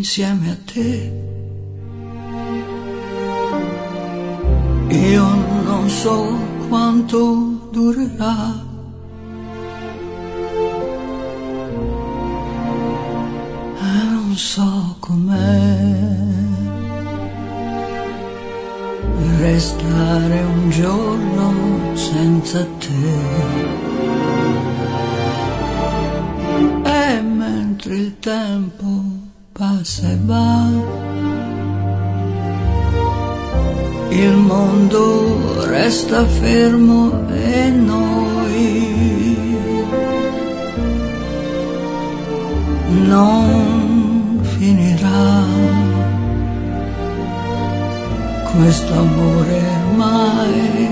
insieme a te. Io non so quanto durerà, non so com'è restare un giorno senza te. E mentre il tempo passa e va, il mondo resta fermo e noi non finirà questo amore mai.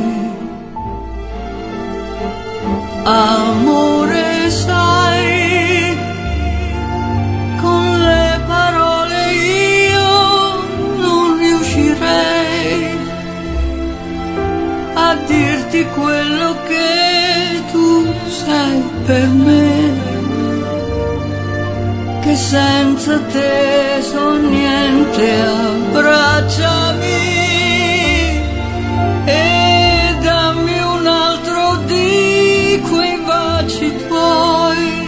Amore, sai, con le parole io non riuscirei a dirti quello che tu sei per me, che senza te so niente. Abbracciami e dammi un altro di quei baci tuoi,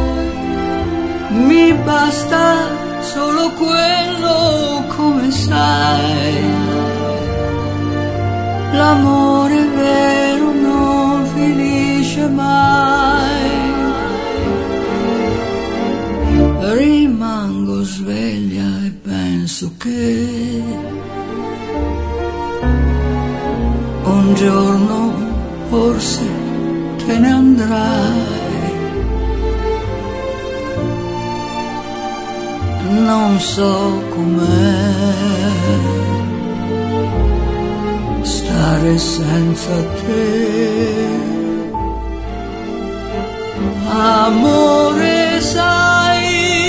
mi basta solo quello, come sai. L'amore vero non finisce mai. Rimango sveglia e penso che un giorno forse te ne andrai. Non so com'è stare senza te. Amore, sai,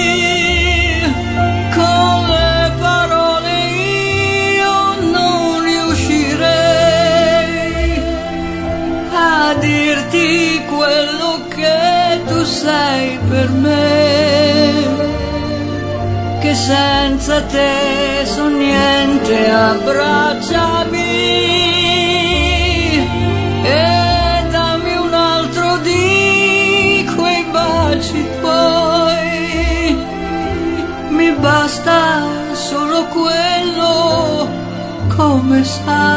con le parole io non riuscirei a dirti quello che tu sei per me, che senza te so niente. Abbracciami e dammi un altro di quei baci tuoi, mi basta solo quello, come sai.